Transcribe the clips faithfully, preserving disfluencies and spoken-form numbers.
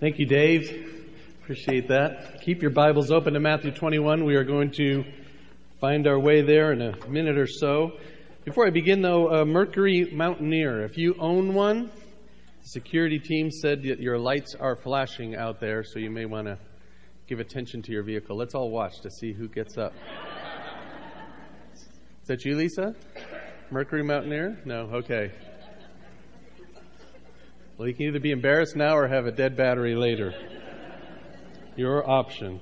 Thank you, Dave. Appreciate that. Keep your Bibles open to Matthew twenty-one. We are going to find our way there in a minute or so. Before I begin, though, uh, Mercury Mountaineer. If you own one, the security team said that your lights are flashing out there, so you may want to give attention to your vehicle. Let's all watch to see who gets up. Is that you, Lisa? Mercury Mountaineer? No? Okay. Well, you can either be embarrassed now or have a dead battery later. Your option.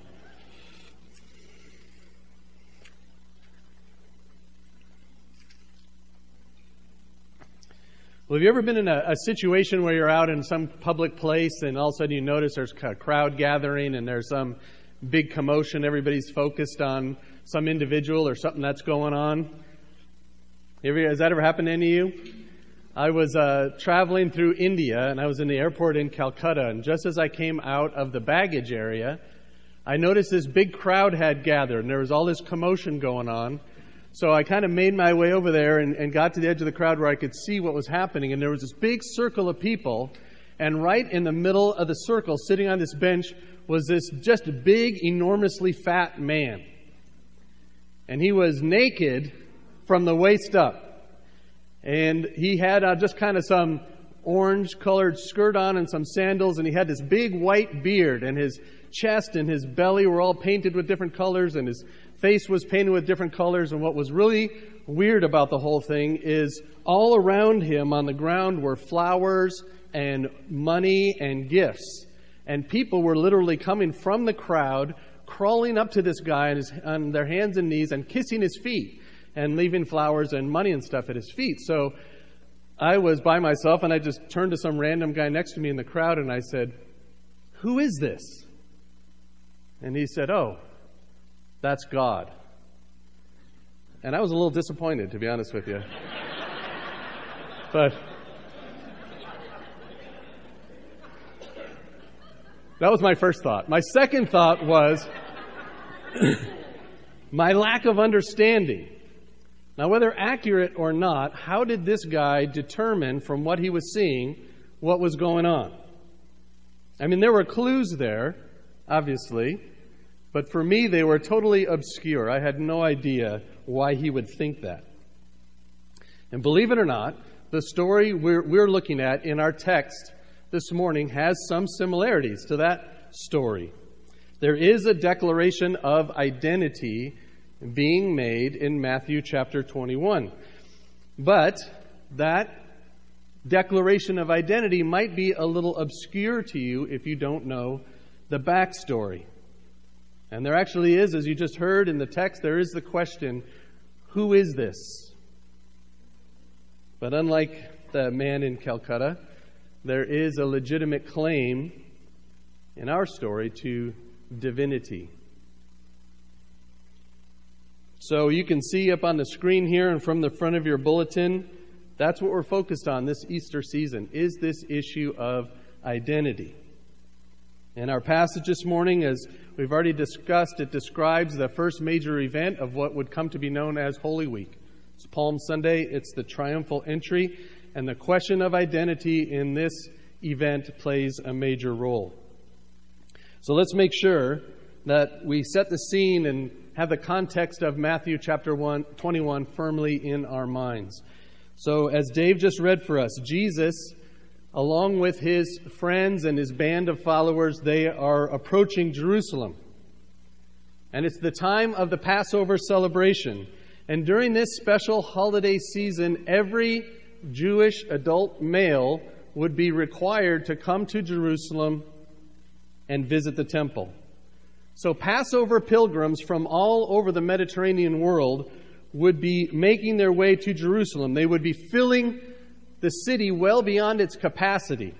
Well, have you ever been in a, a situation where you're out in some public place and all of a sudden you notice there's a crowd gathering and there's some big commotion, everybody's focused on some individual or something that's going on? Ever, has that ever happened to any of you? I was uh, traveling through India, and I was in the airport in Calcutta, and just as I came out of the baggage area, I noticed this big crowd had gathered, and there was all this commotion going on. So I kind of made my way over there and, and got to the edge of the crowd where I could see what was happening, and there was this big circle of people, and right in the middle of the circle, sitting on this bench, was this just big, enormously fat man. And he was naked from the waist up. And he had uh, just kind of some orange-colored skirt on and some sandals, and he had this big white beard, and his chest and his belly were all painted with different colors, and his face was painted with different colors. And what was really weird about the whole thing is all around him on the ground were flowers and money and gifts. And people were literally coming from the crowd, crawling up to this guy on, his, on their hands and knees and kissing his feet, and leaving flowers and money and stuff at his feet. So I was by myself, and I just turned to some random guy next to me in the crowd, and I said, "Who is this?" And he said, "Oh, that's God." And I was a little disappointed, to be honest with you. But that was my first thought. My second thought was my lack of understanding. Now, whether accurate or not, how did this guy determine from what he was seeing what was going on? I mean, there were clues there, obviously, but for me, they were totally obscure. I had no idea why he would think that. And believe it or not, the story we're, we're looking at in our text this morning has some similarities to that story. There is a declaration of identity being made in Matthew chapter twenty-one. But that declaration of identity might be a little obscure to you if you don't know the backstory. And there actually is, as you just heard in the text, there is the question, who is this? But unlike the man in Calcutta, there is a legitimate claim in our story to divinity. So you can see up on the screen here and from the front of your bulletin, that's what we're focused on this Easter season, is this issue of identity. In our passage this morning, as we've already discussed, it describes the first major event of what would come to be known as Holy Week. It's Palm Sunday, it's the triumphal entry, and the question of identity in this event plays a major role. So let's make sure that we set the scene and have the context of Matthew chapter one, twenty-one firmly in our minds. So as Dave just read for us, Jesus, along with his friends and his band of followers, they are approaching Jerusalem. And it's the time of the Passover celebration. And during this special holiday season, every Jewish adult male would be required to come to Jerusalem and visit the temple. So Passover pilgrims from all over the Mediterranean world would be making their way to Jerusalem. They would be filling the city well beyond its capacity.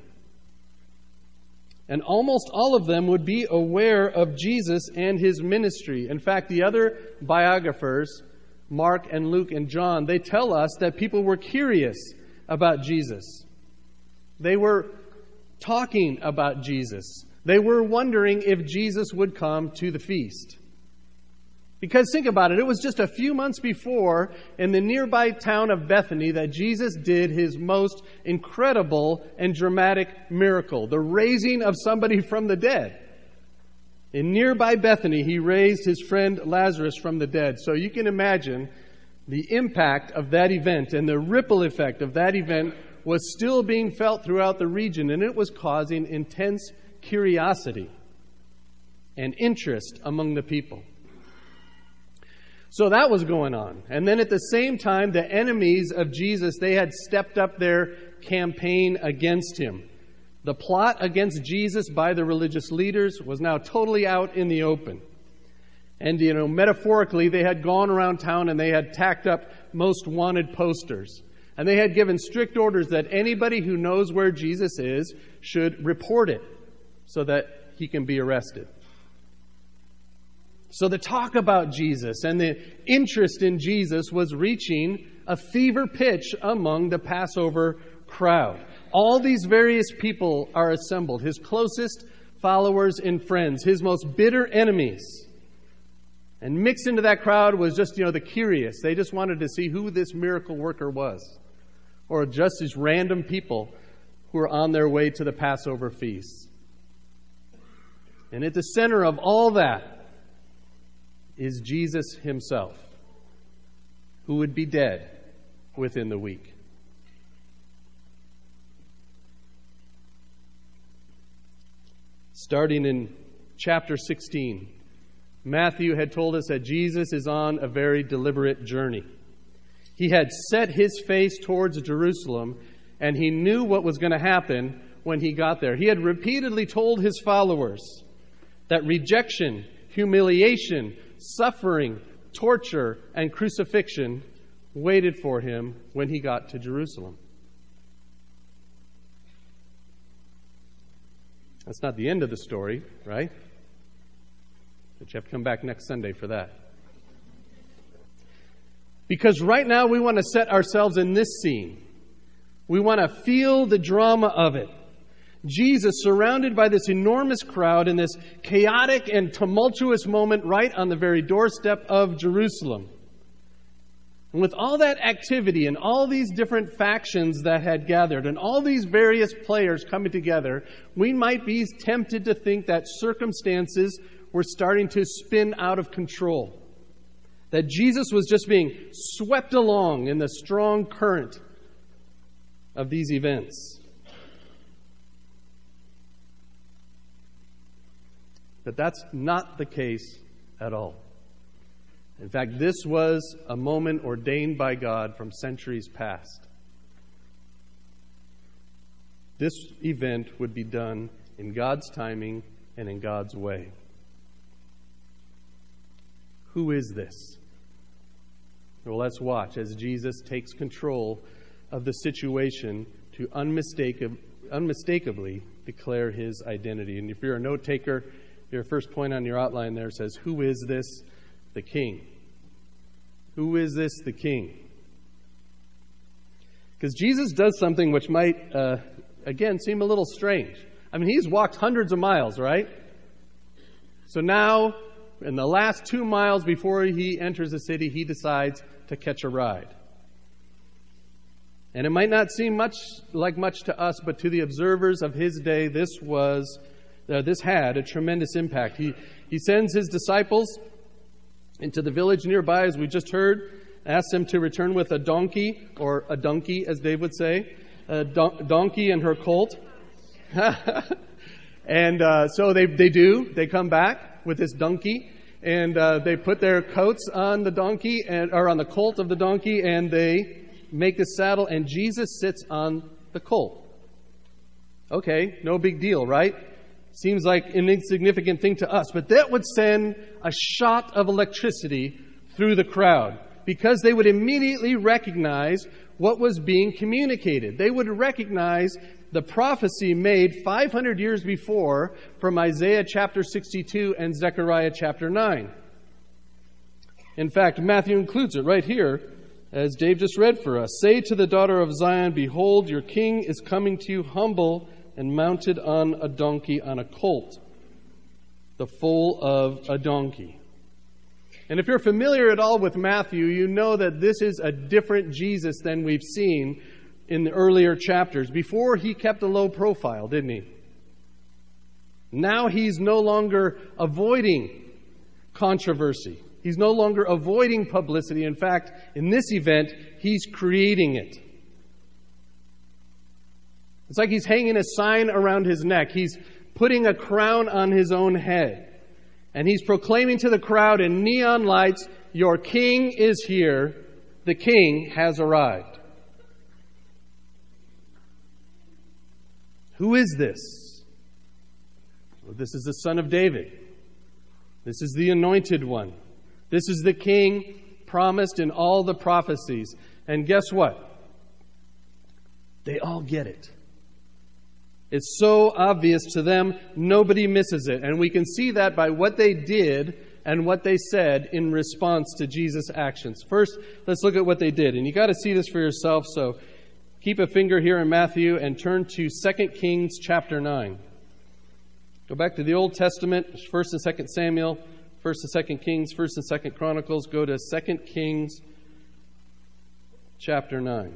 And almost all of them would be aware of Jesus and his ministry. In fact, the other biographers, Mark and Luke and John, they tell us that people were curious about Jesus. They were talking about Jesus. They were wondering if Jesus would come to the feast. Because think about it, it was just a few months before in the nearby town of Bethany that Jesus did his most incredible and dramatic miracle, the raising of somebody from the dead. In nearby Bethany, he raised his friend Lazarus from the dead. So you can imagine the impact of that event, and the ripple effect of that event was still being felt throughout the region, and it was causing intense curiosity and interest among the people. So that was going on. And then at the same time, the enemies of Jesus, they had stepped up their campaign against him. The plot against Jesus by the religious leaders was now totally out in the open. And, you know, metaphorically, they had gone around town and they had tacked up most wanted posters. And they had given strict orders that anybody who knows where Jesus is should report it so that he can be arrested. So the talk about Jesus and the interest in Jesus was reaching a fever pitch among the Passover crowd. All these various people are assembled, his closest followers and friends, his most bitter enemies. And mixed into that crowd was just, you know, the curious. They just wanted to see who this miracle worker was. Or just these random people who are on their way to the Passover feast. And at the center of all that is Jesus himself, who would be dead within the week. Starting in chapter sixteen, Matthew had told us that Jesus is on a very deliberate journey. He had set his face towards Jerusalem, and he knew what was going to happen when he got there. He had repeatedly told his followers that rejection, humiliation, suffering, torture, and crucifixion waited for him when he got to Jerusalem. That's not the end of the story, right? But you have to come back next Sunday for that. Because right now we want to set ourselves in this scene. We want to feel the drama of it. Jesus, surrounded by this enormous crowd in this chaotic and tumultuous moment right on the very doorstep of Jerusalem. And with all that activity and all these different factions that had gathered and all these various players coming together, we might be tempted to think that circumstances were starting to spin out of control. That Jesus was just being swept along in the strong current of these events. But that's not the case at all. In fact, this was a moment ordained by God from centuries past. This event would be done in God's timing and in God's way. Who is this? Well, let's watch as Jesus takes control of the situation to unmistakab- unmistakably declare his identity. And if you're a note taker, your first point on your outline there says, who is this? The King. Who is this? The King. Because Jesus does something which might, uh, again, seem a little strange. I mean, he's walked hundreds of miles, right? So now, in the last two miles before he enters the city, he decides to catch a ride. And it might not seem much like much to us, but to the observers of his day, this was, uh, this had a tremendous impact. He he sends his disciples into the village nearby, as we just heard, asks them to return with a donkey, or a donkey, as Dave would say, a don- donkey and her colt. and uh, so they they do. They come back with this donkey, and uh, they put their coats on the donkey, and or on the colt of the donkey, and they make a saddle, and Jesus sits on the colt. Okay, no big deal, right? Seems like an insignificant thing to us, but that would send a shot of electricity through the crowd, because they would immediately recognize what was being communicated. They would recognize the prophecy made five hundred years before from Isaiah chapter sixty-two and Zechariah chapter nine. In fact, Matthew includes it right here, as Dave just read for us. Say to the daughter of Zion, behold, your king is coming to you humble and mounted on a donkey, on a colt, the foal of a donkey. And if you're familiar at all with Matthew, you know that this is a different Jesus than we've seen in the earlier chapters. Before, he kept a low profile, didn't he? Now he's no longer avoiding controversy. He's no longer avoiding publicity. In fact, in this event, he's creating it. It's like he's hanging a sign around his neck. He's putting a crown on his own head. And he's proclaiming to the crowd in neon lights, "Your king is here. The king has arrived." Who is this? Well, this is the Son of David. This is the Anointed One. This is the King promised in all the prophecies. And guess what? They all get it. It's so obvious to them, nobody misses it. And we can see that by what they did and what they said in response to Jesus' actions. First, let's look at what they did. And you got to see this for yourself, so keep a finger here in Matthew and turn to Second Kings chapter nine. Go back to the Old Testament, First and Second Samuel, First and Second Kings, First and Second Chronicles. Go to Second Kings chapter nine.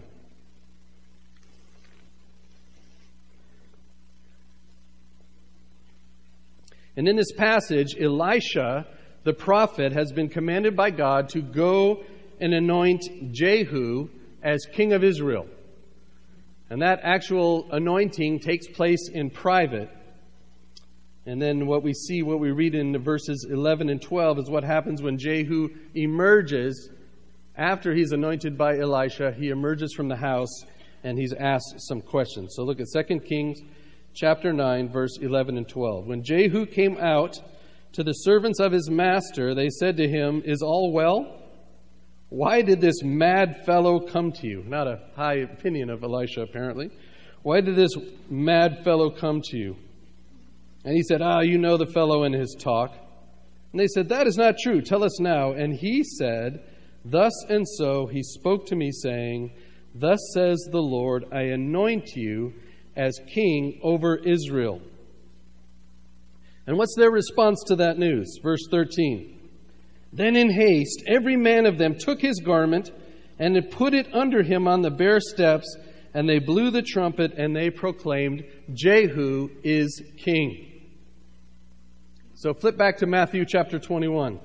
And in this passage, Elisha, the prophet, has been commanded by God to go and anoint Jehu as king of Israel. And that actual anointing takes place in private. And then what we see, what we read in verses eleven and twelve is what happens when Jehu emerges after he's anointed by Elisha. He emerges from the house and he's asked some questions. So look at Second Kings chapter nine, verse eleven and twelve. When Jehu came out to the servants of his master, they said to him, "Is all well? Why did this mad fellow come to you?" Not a high opinion of Elisha, apparently. "Why did this mad fellow come to you?" And he said, "Ah, you know the fellow and his talk." And they said, "That is not true. Tell us now." And he said, "Thus and so he spoke to me, saying, Thus says the Lord, I anoint you as king over Israel." And what's their response to that news? Verse thirteen. "Then in haste, every man of them took his garment and put it under him on the bare steps, and they blew the trumpet and they proclaimed, Jehu is king." So flip back to Matthew chapter twenty-one.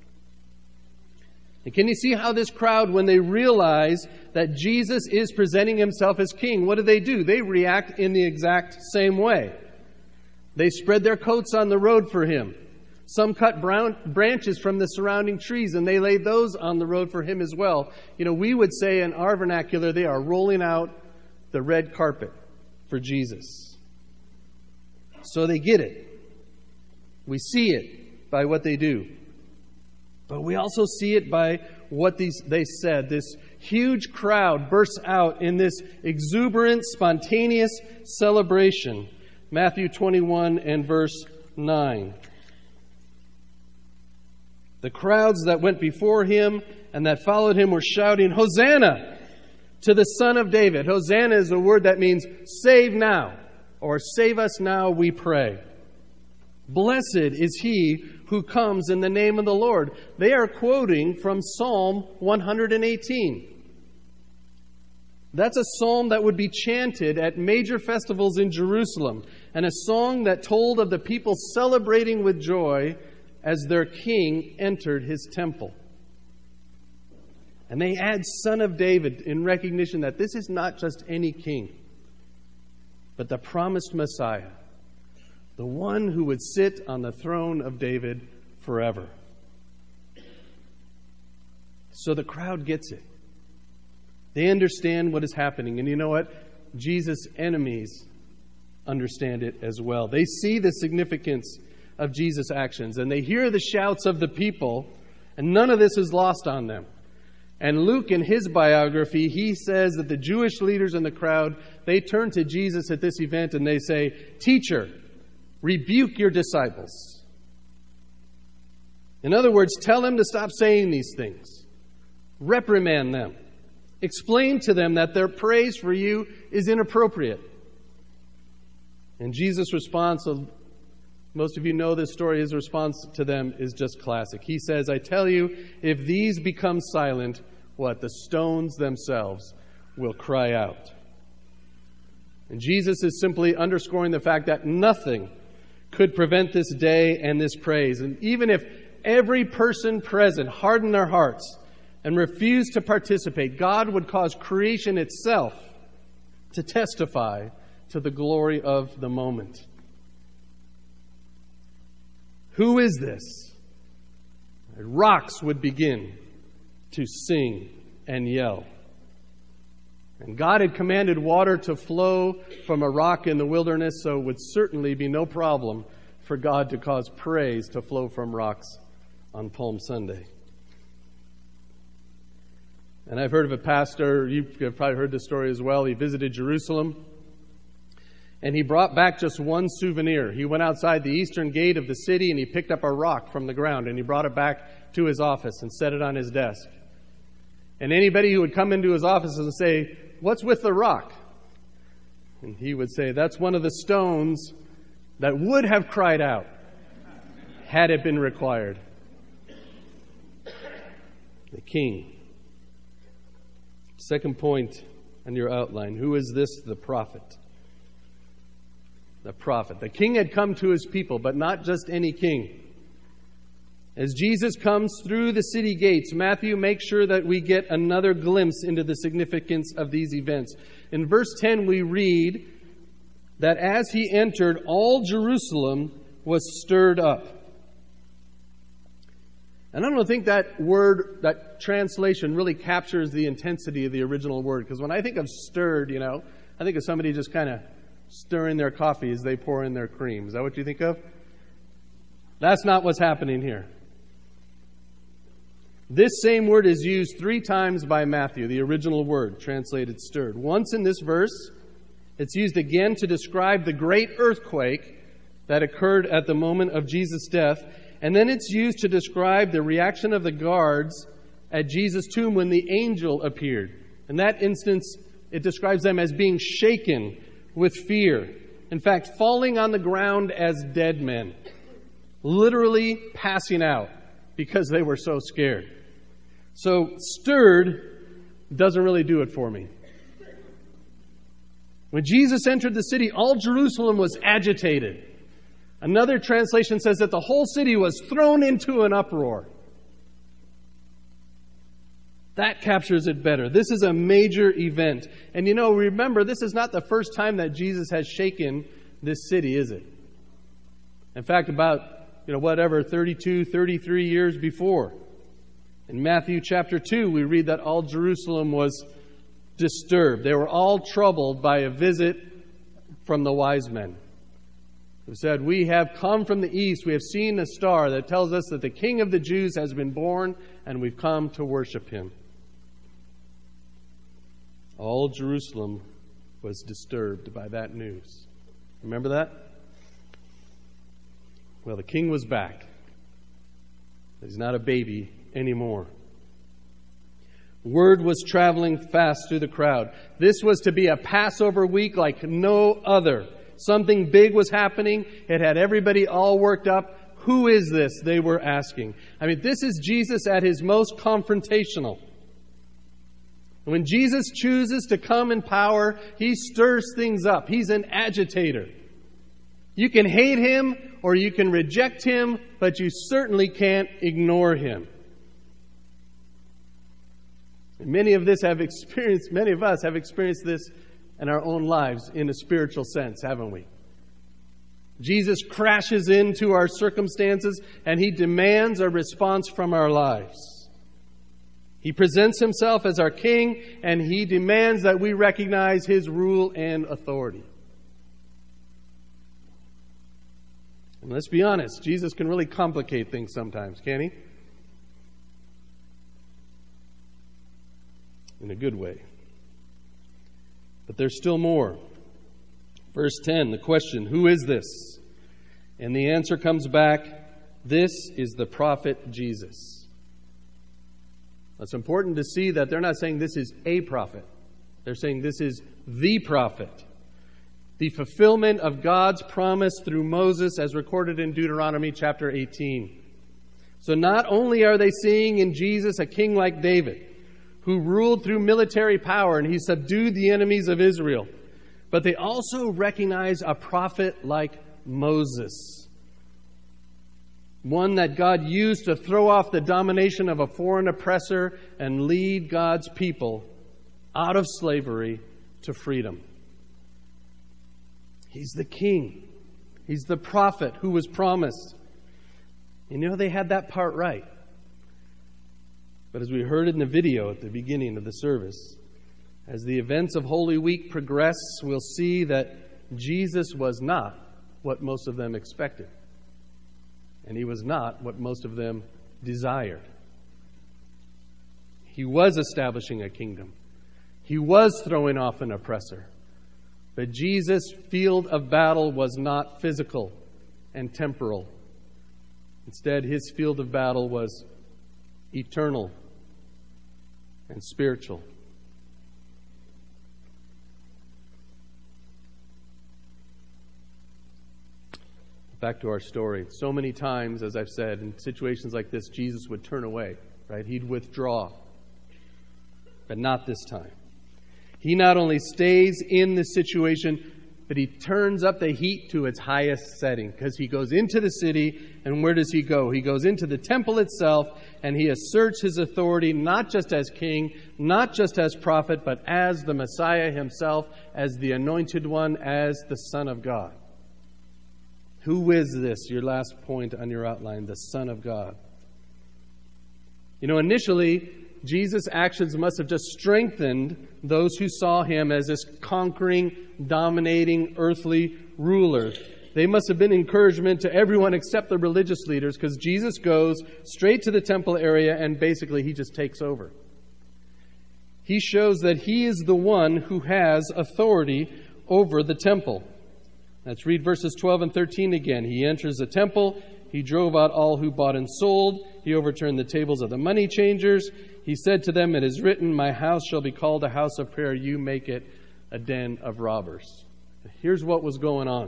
And can you see how this crowd, when they realize that Jesus is presenting himself as king, what do they do? They react in the exact same way. They spread their coats on the road for him. Some cut brown branches from the surrounding trees and they laid those on the road for him as well. You know, we would say in our vernacular, they are rolling out the red carpet for Jesus. So they get it. We see it by what they do. But we also see it by what these they said. This huge crowd bursts out in this exuberant, spontaneous celebration. Matthew twenty-one and verse nine. "The crowds that went before him and that followed him were shouting, Hosanna to the Son of David." Hosanna is a word that means save now, or save us now, we pray. "Blessed is he who comes in the name of the Lord." They are quoting from Psalm one hundred eighteen. That's a psalm that would be chanted at major festivals in Jerusalem, and a song that told of the people celebrating with joy as their king entered his temple. And they add Son of David in recognition that this is not just any king, but the promised Messiah, the one who would sit on the throne of David forever. So the crowd gets it. They understand what is happening. And you know what? Jesus' enemies understand it as well. They see the significance of Jesus' actions, and they hear the shouts of the people, and none of this is lost on them. And Luke, in his biography, he says that the Jewish leaders in the crowd, they turn to Jesus at this event and they say, "Teacher, rebuke your disciples." In other words, tell them to stop saying these things. Reprimand them. Explain to them that their praise for you is inappropriate. And Jesus' response Most of you know this story. His response to them is just classic. He says, I tell you, if these become silent, what? The stones themselves will cry out. And Jesus is simply underscoring the fact that nothing could prevent this day and this praise. And even if every person present hardened their hearts and refused to participate, God would cause creation itself to testify to the glory of the moment. Who is this? Rocks would begin to sing and yell. And God had commanded water to flow from a rock in the wilderness, so it would certainly be no problem for God to cause praise to flow from rocks on Palm Sunday. And I've heard of a pastor, you've probably heard this story as well. He visited Jerusalem, and he brought back just one souvenir. He went outside the eastern gate of the city, and he picked up a rock from the ground, and he brought it back to his office and set it on his desk. And anybody who would come into his office and say, what's with the rock? And he would say, that's one of the stones that would have cried out had it been required. The king. Second point on your outline. Who is this? The prophet. The prophet. The king had come to his people, but not just any king. As Jesus comes through the city gates, Matthew makes sure that we get another glimpse into the significance of these events. In verse ten, we read that as he entered, all Jerusalem was stirred up. And I don't think that word, that translation really captures the intensity of the original word. Because when I think of stirred, you know, I think of somebody just kind of stirring their coffee as they pour in their cream. Is that what you think of? That's not what's happening here. This same word is used three times by Matthew, the original word, translated stirred. Once in this verse, it's used again to describe the great earthquake that occurred at the moment of Jesus' death. And then it's used to describe the reaction of the guards at Jesus' tomb when the angel appeared. In that instance, it describes them as being shaken with fear. In fact, falling on the ground as dead men. Literally passing out because they were so scared. So, stirred doesn't really do it for me. When Jesus entered the city, all Jerusalem was agitated. Another translation says that the whole city was thrown into an uproar. That captures it better. This is a major event. And you know, remember, this is not the first time that Jesus has shaken this city, is it? In fact, about, you know, whatever, thirty-two, thirty-three years before. In Matthew chapter two, we read that all Jerusalem was disturbed. They were all troubled by a visit from the wise men, who said, we have come from the east. We have seen a star that tells us that the King of the Jews has been born, and we've come to worship him. All Jerusalem was disturbed by that news. Remember that? Well, the king was back. He's not a baby anymore. Word was traveling fast through the crowd. This was to be a Passover week like no other. Something big was happening. It had everybody all worked up. Who is this? They were asking. I mean, this is Jesus at his most confrontational. When Jesus chooses to come in power, he stirs things up. He's an agitator. You can hate him or you can reject him, but you certainly can't ignore him. And many of this have experienced, many of us have experienced this in our own lives in a spiritual sense, haven't we? Jesus crashes into our circumstances and he demands a response from our lives. He presents himself as our king and he demands that we recognize his rule and authority. And let's be honest, Jesus can really complicate things sometimes, can't he? In a good way. But there's still more. Verse ten, the question, who is this? And the answer comes back, this is the prophet Jesus. It's important to see that they're not saying this is a prophet. They're saying this is the prophet. the fulfillment of God's promise through Moses as recorded in Deuteronomy chapter eighteen. So not only are they seeing in Jesus a king like David, who ruled through military power and he subdued the enemies of Israel, but they also recognize a prophet like Moses, one that God used to throw off the domination of a foreign oppressor and lead God's people out of slavery to freedom. He's the king. He's the prophet who was promised. You know, they had that part right. But as we heard in the video at the beginning of the service, as the events of Holy Week progress, we'll see that Jesus was not what most of them expected. And he was not what most of them desired. He was establishing a kingdom. He was throwing off an oppressor. But Jesus' field of battle was not physical and temporal. Instead, his field of battle was eternal and spiritual. Back to our story. So many times, as I've said, in situations like this, Jesus would turn away, right? He'd withdraw. But not this time. He not only stays in the situation, but he turns up the heat to its highest setting, because he goes into the city, and where does he go? He goes into the temple itself, and he asserts his authority not just as king, not just as prophet, but as the Messiah himself, as the anointed one, as the Son of God. Who is this? Your last point on your outline, the Son of God. You know, initially, Jesus' actions must have just strengthened those who saw him as this conquering, dominating, earthly ruler. They must have been encouragement to everyone except the religious leaders, because Jesus goes straight to the temple area and basically he just takes over. He shows that he is the one who has authority over the temple. Let's read verses twelve and thirteen again. He enters the temple. He drove out all who bought and sold. He overturned the tables of the money changers. He said to them, "It is written, my house shall be called a house of prayer. You make it a den of robbers." Here's what was going on.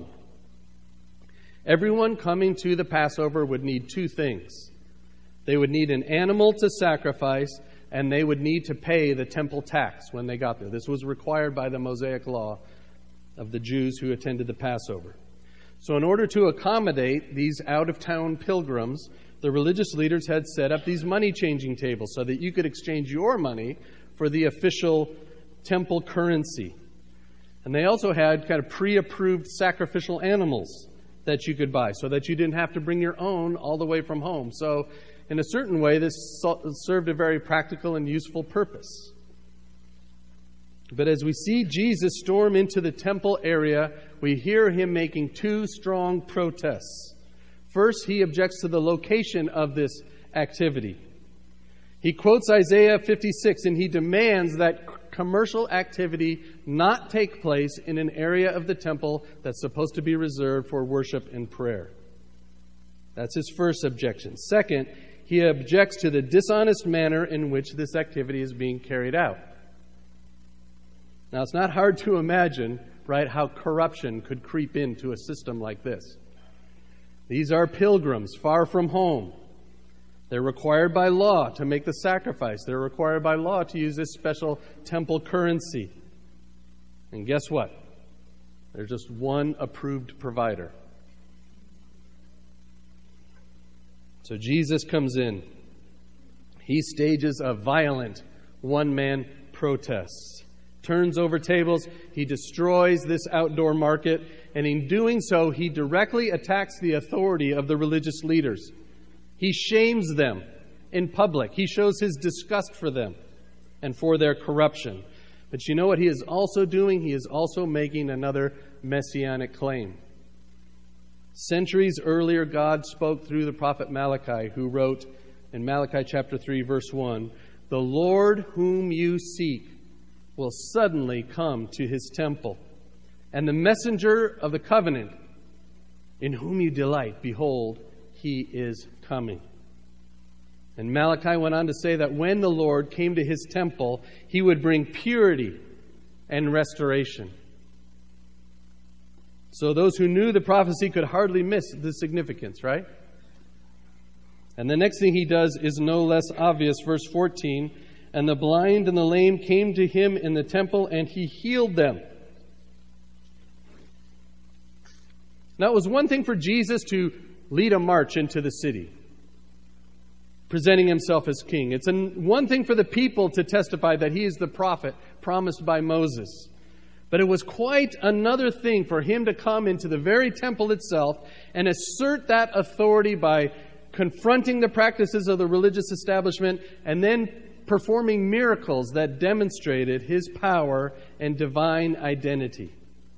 Everyone coming to the Passover would need two things. They would need an animal to sacrifice, and they would need to pay the temple tax when they got there. This was required by the Mosaic law of the Jews who attended the Passover. So in order to accommodate these out-of-town pilgrims, the religious leaders had set up these money-changing tables so that you could exchange your money for the official temple currency. And they also had kind of pre-approved sacrificial animals that you could buy so that you didn't have to bring your own all the way from home. So in a certain way, this served a very practical and useful purpose. But as we see Jesus storm into the temple area, we hear him making two strong protests. First, he objects to the location of this activity. He quotes Isaiah fifty-six, and he demands that commercial activity not take place in an area of the temple that's supposed to be reserved for worship and prayer. That's his first objection. Second, he objects to the dishonest manner in which this activity is being carried out. Now, it's not hard to imagine, right, how corruption could creep into a system like this. These are pilgrims far from home. They're required by law to make the sacrifice. They're required by law to use this special temple currency. And guess what? There's just one approved provider. So Jesus comes in. He stages a violent one-man protest. Turns over tables, he destroys this outdoor market, and in doing so, he directly attacks the authority of the religious leaders. He shames them in public. He shows his disgust for them and for their corruption. But you know what he is also doing? He is also making another messianic claim. Centuries earlier, God spoke through the prophet Malachi, who wrote in Malachi chapter three, verse one, "The Lord whom you seek will suddenly come to his temple. And the messenger of the covenant, in whom you delight, behold, he is coming." And Malachi went on to say that when the Lord came to his temple, he would bring purity and restoration. So those who knew the prophecy could hardly miss the significance, right? And the next thing he does is no less obvious. Verse fourteen, and the blind and the lame came to him in the temple, and he healed them. Now, it was one thing for Jesus to lead a march into the city, presenting himself as king. It's an, one thing for the people to testify that he is the prophet promised by Moses. But it was quite another thing for him to come into the very temple itself and assert that authority by confronting the practices of the religious establishment and then performing miracles that demonstrated his power and divine identity.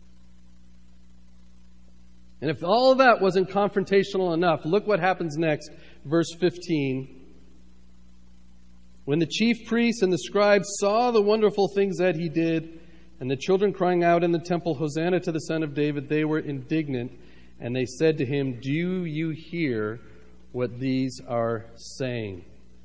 And if all of that wasn't confrontational enough, look what happens next, verse fifteen. When the chief priests and the scribes saw the wonderful things that he did, and the children crying out in the temple, Hosanna to the Son of David, they were indignant, and they said to him, do you hear what these are saying?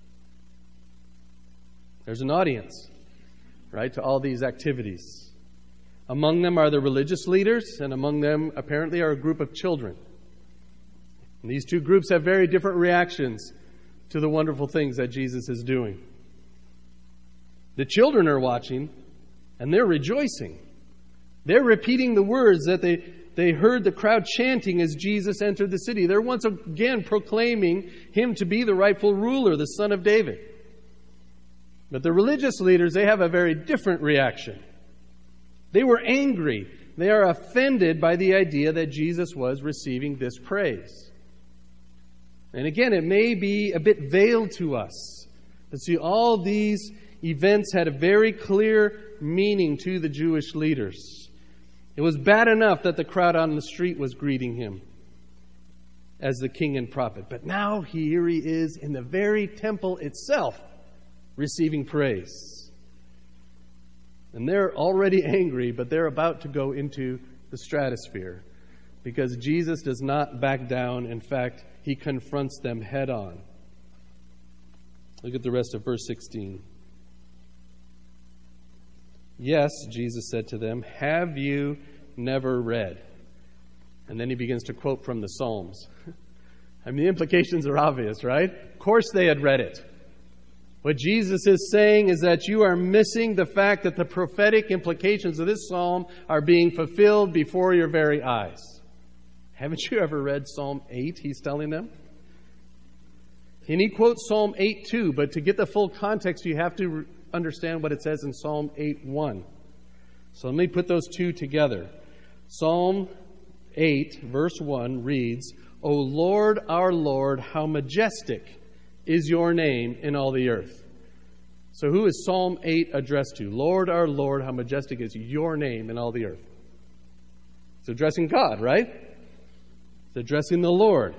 There's an audience, right, to all these activities. Among them are the religious leaders, and among them apparently are a group of children. And these two groups have very different reactions to the wonderful things that Jesus is doing. The children are watching, and they're rejoicing. They're repeating the words that they, they heard the crowd chanting as Jesus entered the city. They're once again proclaiming him to be the rightful ruler, the Son of David. But the religious leaders, they have a very different reaction. They were angry. They are offended by the idea that Jesus was receiving this praise. And again, it may be a bit veiled to us. But see, all these events had a very clear meaning to the Jewish leaders. It was bad enough that the crowd on the street was greeting him as the king and prophet. But now here he is in the very temple itself receiving praise. And they're already angry, but they're about to go into the stratosphere because Jesus does not back down. In fact, he confronts them head on. Look at the rest of verse sixteen. Yes, Jesus said to them, have you never read? And then he begins to quote from the Psalms. I mean, the implications are obvious, right? Of course they had read it. What Jesus is saying is that you are missing the fact that the prophetic implications of this psalm are being fulfilled before your very eyes. Haven't you ever read Psalm eight, he's telling them? And he quotes Psalm eight too, but to get the full context, you have to understand what it says in Psalm eight one. So let me put those two together. Psalm eight, verse one reads, O Lord, our Lord, how majestic is your name in all the earth. So who is Psalm eight addressed to? Lord, our Lord, how majestic is your name in all the earth. It's addressing God, right? It's addressing the Lord.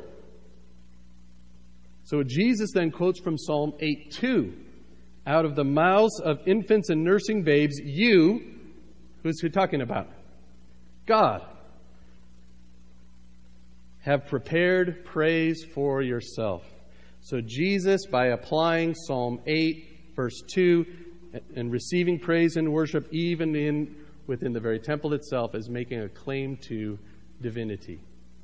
So Jesus then quotes from Psalm eight two. Out of the mouths of infants and nursing babes, you, who's he talking about? God, have prepared praise for yourself. So Jesus, by applying Psalm eight, verse two, and receiving praise and worship even in within the very temple itself, is making a claim to divinity.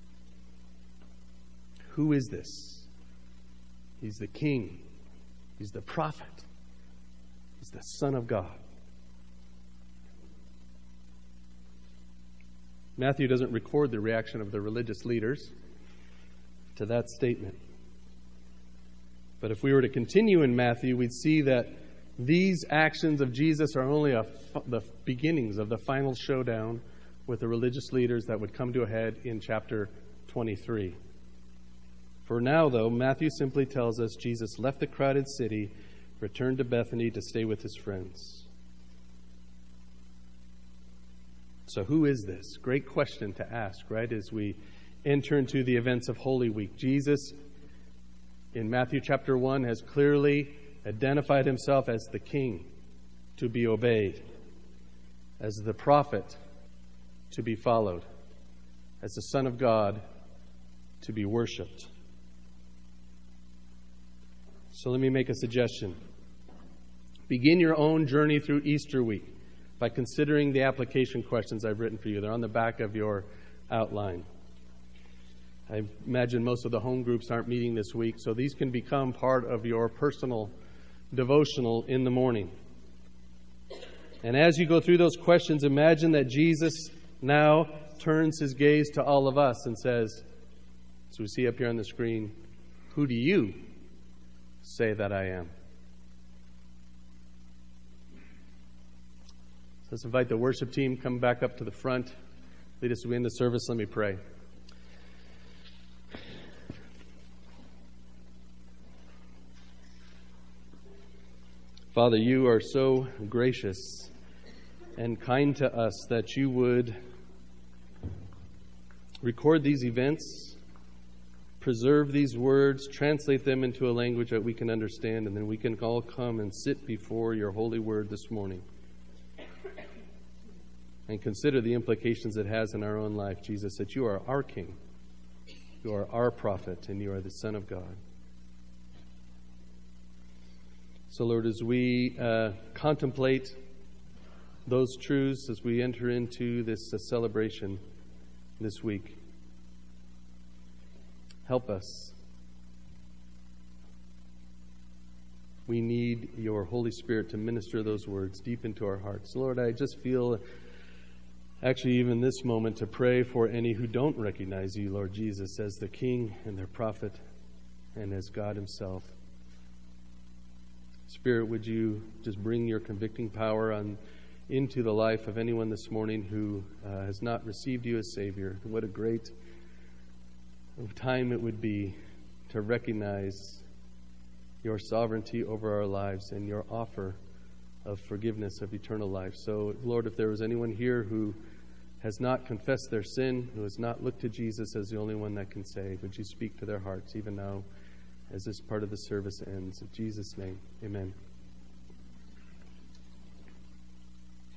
Who is this? He's the King. He's the prophet. He's the Son of God. Matthew doesn't record the reaction of the religious leaders to that statement. But if we were to continue in Matthew, we'd see that these actions of Jesus are only a, the beginnings of the final showdown with the religious leaders that would come to a head in chapter twenty-three. For now, though, Matthew simply tells us Jesus left the crowded city, returned to Bethany to stay with his friends. So who is this? Great question to ask, right, as we enter into the events of Holy Week. Jesus, in Matthew chapter one, has clearly identified himself as the King to be obeyed, as the prophet to be followed, as the Son of God to be worshipped. So let me make a suggestion. Begin your own journey through Easter week by considering the application questions I've written for you. They're on the back of your outline. I imagine most of the home groups aren't meeting this week, so these can become part of your personal devotional in the morning. And as you go through those questions, imagine that Jesus now turns his gaze to all of us and says, as we see up here on the screen, "Who do you say that I am?" So let's invite the worship team, come back up to the front. Lead us in the service. Let me pray. Father, you are so gracious and kind to us that you would record these events, preserve these words, translate them into a language that we can understand, and then we can all come and sit before your holy word this morning and consider the implications it has in our own life, Jesus, that you are our King, you are our prophet, and you are the Son of God. So, Lord, as we uh, contemplate those truths, as we enter into this uh, celebration this week, help us. We need your Holy Spirit to minister those words deep into our hearts. Lord, I just feel, actually even this moment, to pray for any who don't recognize you, Lord Jesus, as the King and their prophet and as God himself. Spirit, would you just bring your convicting power on into the life of anyone this morning who uh, has not received you as Savior. What a great time it would be to recognize your sovereignty over our lives and your offer of forgiveness of eternal life. So, Lord, if there was anyone here who has not confessed their sin, who has not looked to Jesus as the only one that can save, would you speak to their hearts even now as this part of the service ends? In Jesus' name, amen.